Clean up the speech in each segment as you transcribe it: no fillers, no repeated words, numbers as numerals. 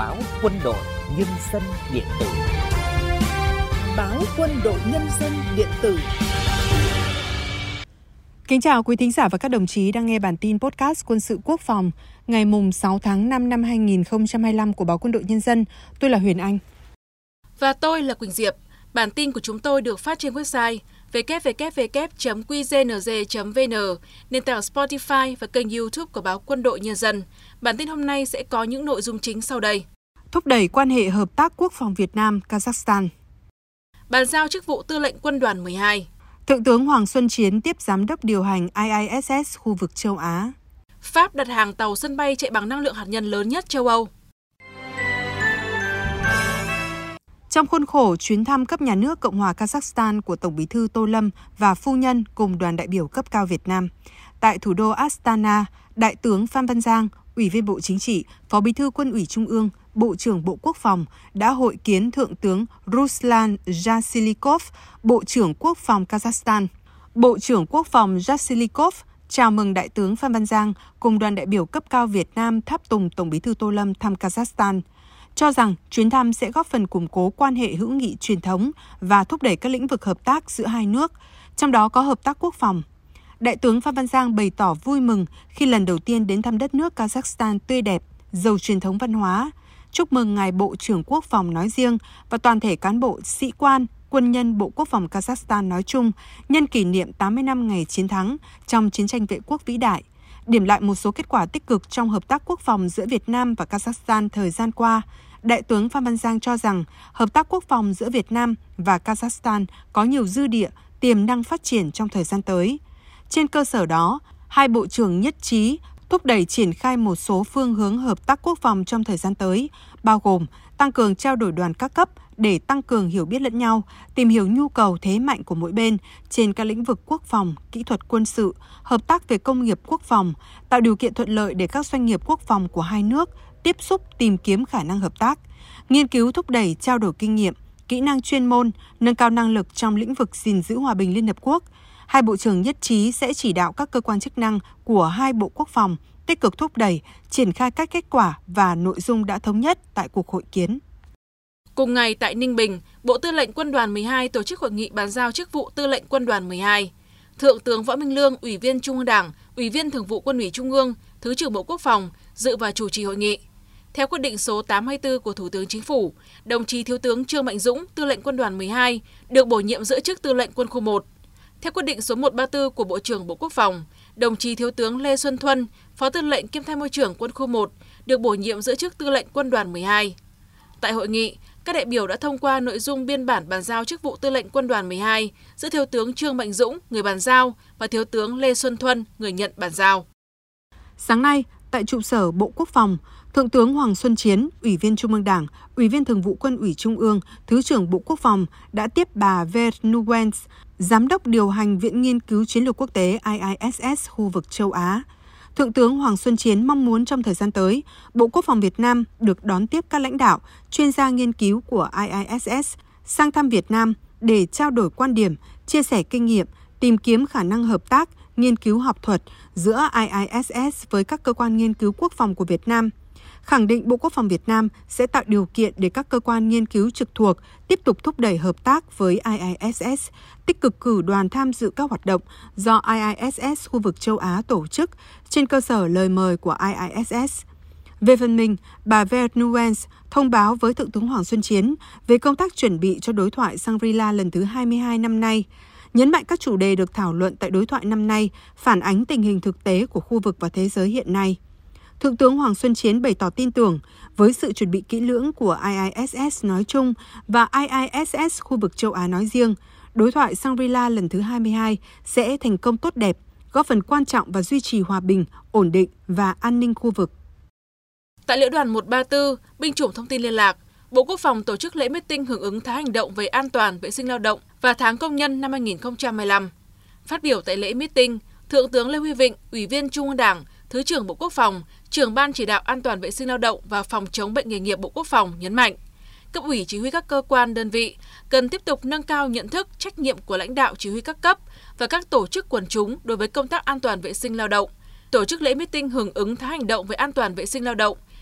báo Quân đội Nhân dân điện tử. Báo Quân đội Nhân dân điện tử. Kính chào quý thính giả và các đồng chí đang nghe bản tin podcast Quân sự Quốc phòng ngày 6 tháng 5 năm 2025 của báo Quân đội Nhân dân. Tôi là Huyền Anh. Và tôi là Quỳnh Diệp. Bản tin của chúng tôi được phát trên website www.qznz.vn, nền tảng Spotify và kênh YouTube của báo Quân đội Nhân dân. Bản tin hôm nay sẽ có những nội dung chính sau đây. Thúc đẩy quan hệ hợp tác quốc phòng Việt Nam-Kazakhstan. Bàn giao chức vụ tư lệnh Quân đoàn 12. Thượng tướng Hoàng Xuân Chiến tiếp giám đốc điều hành IISS khu vực châu Á. Pháp đặt hàng tàu sân bay chạy bằng năng lượng hạt nhân lớn nhất châu Âu. Trong khuôn khổ chuyến thăm cấp nhà nước Cộng hòa Kazakhstan của Tổng Bí thư Tô Lâm và phu nhân cùng đoàn đại biểu cấp cao Việt Nam, tại thủ đô Astana, Đại tướng Phan Văn Giang, Ủy viên Bộ Chính trị, Phó Bí thư Quân ủy Trung ương, Bộ trưởng Bộ Quốc phòng đã hội kiến Thượng tướng Ruslan Jasilikov, Bộ trưởng Quốc phòng Kazakhstan. Bộ trưởng Quốc phòng Jasilikov chào mừng Đại tướng Phan Văn Giang cùng đoàn đại biểu cấp cao Việt Nam tháp tùng Tổng Bí thư Tô Lâm thăm Kazakhstan, cho rằng chuyến thăm sẽ góp phần củng cố quan hệ hữu nghị truyền thống và thúc đẩy các lĩnh vực hợp tác giữa hai nước, trong đó có hợp tác quốc phòng. Đại tướng Phan Văn Giang bày tỏ vui mừng khi lần đầu tiên đến thăm đất nước Kazakhstan tươi đẹp, giàu truyền thống văn hóa, chúc mừng Ngài Bộ trưởng Quốc phòng nói riêng và toàn thể cán bộ, sĩ quan, quân nhân Bộ Quốc phòng Kazakhstan nói chung nhân kỷ niệm 80 năm ngày chiến thắng trong chiến tranh vệ quốc vĩ đại, điểm lại một số kết quả tích cực trong hợp tác quốc phòng giữa Việt Nam và Kazakhstan thời gian qua. Đại tướng Phan Văn Giang cho rằng hợp tác quốc phòng giữa Việt Nam và Kazakhstan có nhiều dư địa, tiềm năng phát triển trong thời gian tới. Trên cơ sở đó, hai bộ trưởng nhất trí thúc đẩy triển khai một số phương hướng hợp tác quốc phòng trong thời gian tới, bao gồm tăng cường trao đổi đoàn các cấp để tăng cường hiểu biết lẫn nhau, tìm hiểu nhu cầu thế mạnh của mỗi bên trên các lĩnh vực quốc phòng, kỹ thuật quân sự, hợp tác về công nghiệp quốc phòng, tạo điều kiện thuận lợi để các doanh nghiệp quốc phòng của hai nước tiếp xúc tìm kiếm khả năng hợp tác, nghiên cứu thúc đẩy trao đổi kinh nghiệm, kỹ năng chuyên môn, nâng cao năng lực trong lĩnh vực gìn giữ hòa bình Liên Hợp Quốc. Hai bộ trưởng nhất trí sẽ chỉ đạo các cơ quan chức năng của hai bộ quốc phòng tích cực thúc đẩy, triển khai các kết quả và nội dung đã thống nhất tại cuộc hội kiến. Cùng ngày tại Ninh Bình, Bộ Tư lệnh Quân đoàn 12 tổ chức hội nghị bàn giao chức vụ Tư lệnh Quân đoàn 12. Thượng tướng Võ Minh Lương, Ủy viên Trung ương Đảng, Ủy viên Thường vụ Quân ủy Trung ương, Thứ trưởng Bộ Quốc phòng dự và chủ trì hội nghị. Theo quyết định số 824 của Thủ tướng Chính phủ, đồng chí Thiếu tướng Trương Mạnh Dũng, Tư lệnh Quân đoàn 12, được bổ nhiệm giữ chức Tư lệnh Quân khu 1. Theo quyết định số 134 của Bộ trưởng Bộ Quốc phòng, đồng chí Thiếu tướng Lê Xuân Thuân, Phó Tư lệnh kiêm Tham mưu trưởng Quân khu 1, được bổ nhiệm giữ chức Tư lệnh Quân đoàn 12. Tại hội nghị, các đại biểu đã thông qua nội dung biên bản bàn giao chức vụ Tư lệnh Quân đoàn 12 giữa Thiếu tướng Trương Mạnh Dũng, người bàn giao, và Thiếu tướng Lê Xuân Thuân, người nhận bàn giao. Sáng nay, tại trụ sở Bộ Quốc phòng, Thượng tướng Hoàng Xuân Chiến, Ủy viên Trung ương Đảng, Ủy viên Thường vụ Quân ủy Trung ương, Thứ trưởng Bộ Quốc phòng đã tiếp bà Ver Nuens, Giám đốc điều hành Viện Nghiên cứu Chiến lược Quốc tế IISS khu vực châu Á. Thượng tướng Hoàng Xuân Chiến mong muốn trong thời gian tới, Bộ Quốc phòng Việt Nam được đón tiếp các lãnh đạo, chuyên gia nghiên cứu của IISS sang thăm Việt Nam để trao đổi quan điểm, chia sẻ kinh nghiệm, tìm kiếm khả năng hợp tác, nghiên cứu học thuật giữa IISS với các cơ quan nghiên cứu quốc phòng của Việt Nam. Khẳng định Bộ Quốc phòng Việt Nam sẽ tạo điều kiện để các cơ quan nghiên cứu trực thuộc tiếp tục thúc đẩy hợp tác với IISS, tích cực cử đoàn tham dự các hoạt động do IISS khu vực châu Á tổ chức trên cơ sở lời mời của IISS. Về phần mình, bà Ver Nuens thông báo với Thượng tướng Hoàng Xuân Chiến về công tác chuẩn bị cho đối thoại Shangri-La lần thứ 22 năm nay, nhấn mạnh các chủ đề được thảo luận tại đối thoại năm nay phản ánh tình hình thực tế của khu vực và thế giới hiện nay. Thượng tướng Hoàng Xuân Chiến bày tỏ tin tưởng với sự chuẩn bị kỹ lưỡng của IISS nói chung và IISS khu vực châu Á nói riêng, đối thoại Shangri-La lần thứ 22 sẽ thành công tốt đẹp, góp phần quan trọng và duy trì hòa bình, ổn định và an ninh khu vực. Tại Lữ đoàn 134, Binh chủng Thông tin Liên lạc, Bộ Quốc phòng tổ chức lễ meeting hưởng ứng tháng hành động về an toàn vệ sinh lao động và tháng công nhân năm 2025. Phát biểu tại lễ meeting, Thượng tướng Lê Huy Vịnh, Ủy viên Trung ương Đảng, Thứ trưởng Bộ Quốc phòng, Trưởng ban chỉ đạo an toàn vệ sinh lao động và phòng chống bệnh nghề nghiệp Bộ Quốc phòng nhấn mạnh, cấp ủy chỉ huy các cơ quan đơn vị cần tiếp tục nâng cao nhận thức, trách nhiệm của lãnh đạo chỉ huy các cấp và các tổ chức quần chúng đối với công tác an toàn vệ sinh lao động, tổ chức lễ meeting hưởng ứng tháng hành động về an toàn vệ sinh lao động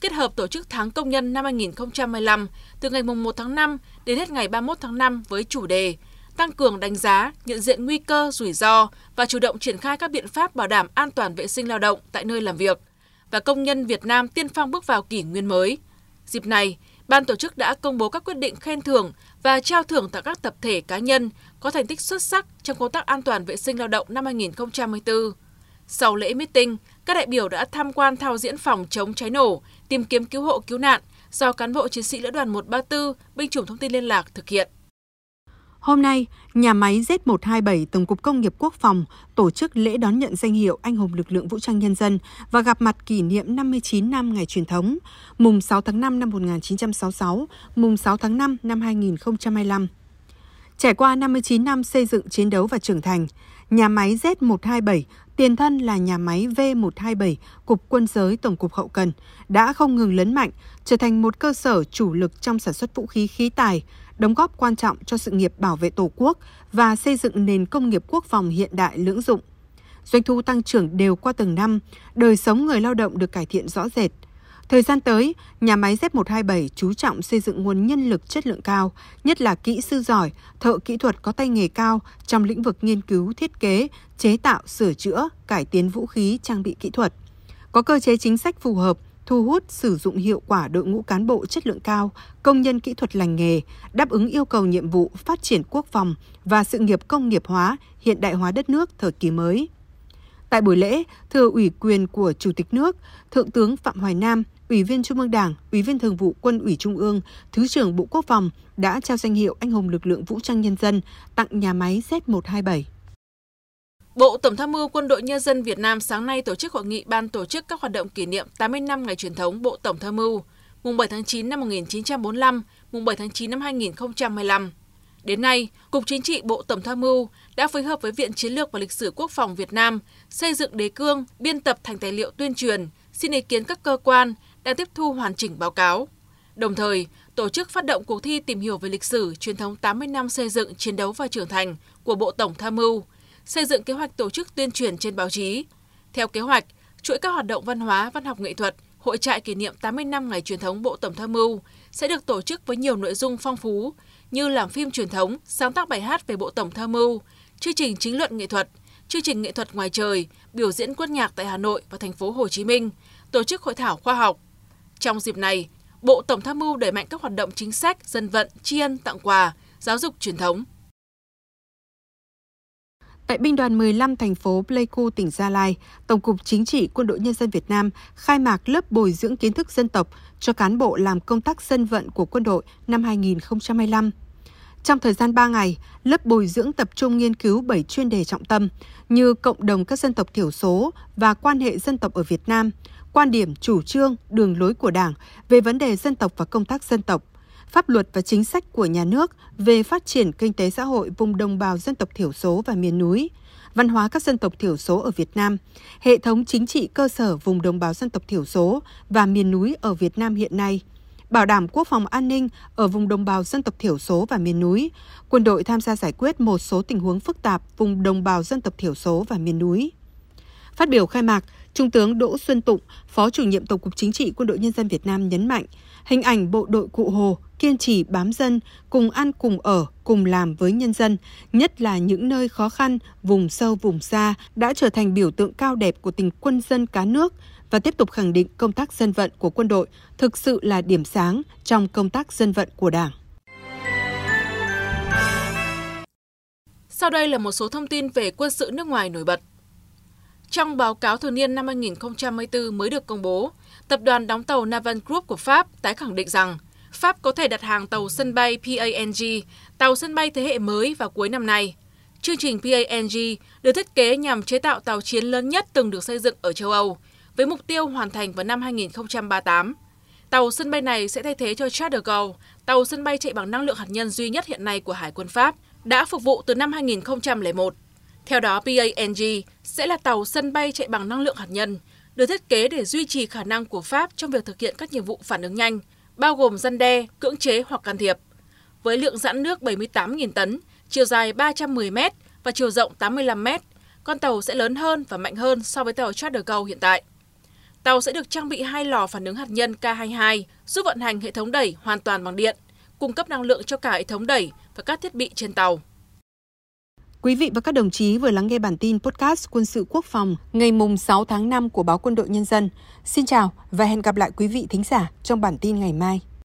kết hợp tổ chức tháng công nhân năm 2025 từ ngày 1 tháng 5 đến hết ngày 31 tháng 5 với chủ đề tăng cường đánh giá, nhận diện nguy cơ, rủi ro và chủ động triển khai các biện pháp bảo đảm an toàn vệ sinh lao động tại nơi làm việc và công nhân Việt Nam tiên phong bước vào kỷ nguyên mới. Dịp này, ban tổ chức đã công bố các quyết định khen thưởng và trao thưởng tặng các tập thể cá nhân có thành tích xuất sắc trong công tác an toàn vệ sinh lao động năm 2024. Sau lễ meeting, các đại biểu đã tham quan thao diễn phòng chống cháy nổ, tìm kiếm cứu hộ cứu nạn do cán bộ chiến sĩ Lữ đoàn 134, binh chủng thông tin liên lạc thực hiện. Hôm nay, nhà máy Z127 Tổng cục Công nghiệp Quốc phòng tổ chức lễ đón nhận danh hiệu Anh hùng lực lượng vũ trang nhân dân và gặp mặt kỷ niệm 59 năm ngày truyền thống, mùng 6 tháng 5 năm 1966, mùng 6 tháng 5 năm 2025. Trải qua 59 năm xây dựng, chiến đấu và trưởng thành, nhà máy Z127, tiền thân là nhà máy V127, Cục Quân giới Tổng cục Hậu cần, đã không ngừng lớn mạnh, trở thành một cơ sở chủ lực trong sản xuất vũ khí khí tài, đóng góp quan trọng cho sự nghiệp bảo vệ Tổ quốc và xây dựng nền công nghiệp quốc phòng hiện đại lưỡng dụng. Doanh thu tăng trưởng đều qua từng năm, đời sống người lao động được cải thiện rõ rệt. Thời gian tới, nhà máy Z127 chú trọng xây dựng nguồn nhân lực chất lượng cao, nhất là kỹ sư giỏi, thợ kỹ thuật có tay nghề cao trong lĩnh vực nghiên cứu, thiết kế, chế tạo, sửa chữa, cải tiến vũ khí, trang bị kỹ thuật. Có cơ chế chính sách phù hợp, thu hút sử dụng hiệu quả đội ngũ cán bộ chất lượng cao, công nhân kỹ thuật lành nghề, đáp ứng yêu cầu nhiệm vụ phát triển quốc phòng và sự nghiệp công nghiệp hóa, hiện đại hóa đất nước thời kỳ mới. Tại buổi lễ, thừa ủy quyền của Chủ tịch nước, Thượng tướng Phạm Hoài Nam, Ủy viên Trung ương Đảng, Ủy viên Thường vụ Quân ủy Trung ương, Thứ trưởng Bộ Quốc phòng đã trao danh hiệu Anh hùng lực lượng vũ trang nhân dân tặng nhà máy Z127. Bộ Tổng tham mưu Quân đội Nhân dân Việt Nam sáng nay tổ chức hội nghị ban tổ chức các hoạt động kỷ niệm 80 năm ngày truyền thống Bộ Tổng tham mưu, mùng 7 tháng 9 năm 1945, mùng 7 tháng 9 năm 2025. Đến nay, Cục Chính trị Bộ Tổng tham mưu đã phối hợp với Viện Chiến lược và Lịch sử Quốc phòng Việt Nam xây dựng đề cương, biên tập thành tài liệu tuyên truyền, xin ý kiến các cơ quan đang tiếp thu hoàn chỉnh báo cáo. Đồng thời, tổ chức phát động cuộc thi tìm hiểu về lịch sử truyền thống 80 năm xây dựng, chiến đấu và trưởng thành của Bộ Tổng tham mưu, xây dựng kế hoạch tổ chức tuyên truyền trên báo chí. Theo kế hoạch, chuỗi các hoạt động văn hóa, văn học nghệ thuật, hội trại kỷ niệm 80 năm ngày truyền thống Bộ Tổng tham mưu sẽ được tổ chức với nhiều nội dung phong phú như làm phim truyền thống, sáng tác bài hát về Bộ Tổng tham mưu, chương trình chính luận nghệ thuật, chương trình nghệ thuật ngoài trời, biểu diễn quân nhạc tại Hà Nội và thành phố Hồ Chí Minh, tổ chức hội thảo khoa học. Trong dịp này, Bộ Tổng tham mưu đẩy mạnh các hoạt động chính sách, dân vận, tri ân, tặng quà, giáo dục truyền thống. Tại Binh đoàn 15 thành phố Pleiku, tỉnh Gia Lai, Tổng cục Chính trị Quân đội Nhân dân Việt Nam khai mạc lớp bồi dưỡng kiến thức dân tộc cho cán bộ làm công tác dân vận của quân đội năm 2025. Trong thời gian 3 ngày, lớp bồi dưỡng tập trung nghiên cứu 7 chuyên đề trọng tâm như cộng đồng các dân tộc thiểu số và quan hệ dân tộc ở Việt Nam, quan điểm, chủ trương, đường lối của Đảng về vấn đề dân tộc và công tác dân tộc, pháp luật và chính sách của nhà nước về phát triển kinh tế xã hội vùng đồng bào dân tộc thiểu số và miền núi, văn hóa các dân tộc thiểu số ở Việt Nam, hệ thống chính trị cơ sở vùng đồng bào dân tộc thiểu số và miền núi ở Việt Nam hiện nay, bảo đảm quốc phòng an ninh ở vùng đồng bào dân tộc thiểu số và miền núi, quân đội tham gia giải quyết một số tình huống phức tạp vùng đồng bào dân tộc thiểu số và miền núi. Phát biểu khai mạc, Trung tướng Đỗ Xuân Tụng, Phó Chủ nhiệm Tổng cục Chính trị Quân đội Nhân dân Việt Nam nhấn mạnh, hình ảnh bộ đội Cụ Hồ kiên trì bám dân, cùng ăn cùng ở, cùng làm với nhân dân, nhất là những nơi khó khăn, vùng sâu vùng xa đã trở thành biểu tượng cao đẹp của tình quân dân cả nước và tiếp tục khẳng định công tác dân vận của quân đội thực sự là điểm sáng trong công tác dân vận của Đảng. Sau đây là một số thông tin về quân sự nước ngoài nổi bật. Trong báo cáo thường niên năm 2024 mới được công bố, tập đoàn đóng tàu Naval Group của Pháp tái khẳng định rằng Pháp có thể đặt hàng tàu sân bay PANG, tàu sân bay thế hệ mới vào cuối năm nay. Chương trình PANG được thiết kế nhằm chế tạo tàu chiến lớn nhất từng được xây dựng ở châu Âu, với mục tiêu hoàn thành vào năm 2038. Tàu sân bay này sẽ thay thế cho Charles de Gaulle, tàu sân bay chạy bằng năng lượng hạt nhân duy nhất hiện nay của Hải quân Pháp, đã phục vụ từ năm 2001. Theo đó, PANG sẽ là tàu sân bay chạy bằng năng lượng hạt nhân, được thiết kế để duy trì khả năng của Pháp trong việc thực hiện các nhiệm vụ phản ứng nhanh, bao gồm răn đe, cưỡng chế hoặc can thiệp. Với lượng giãn nước 78.000 tấn, chiều dài 310 m và chiều rộng 85 m, con tàu sẽ lớn hơn và mạnh hơn so với tàu Charles de Gaulle hiện tại. Tàu sẽ được trang bị 2 lò phản ứng hạt nhân K22, giúp vận hành hệ thống đẩy hoàn toàn bằng điện, cung cấp năng lượng cho cả hệ thống đẩy và các thiết bị trên tàu. Quý vị và các đồng chí vừa lắng nghe bản tin podcast Quân sự Quốc phòng ngày 6 tháng 5 của báo Quân đội Nhân dân. Xin chào và hẹn gặp lại quý vị thính giả trong bản tin ngày mai.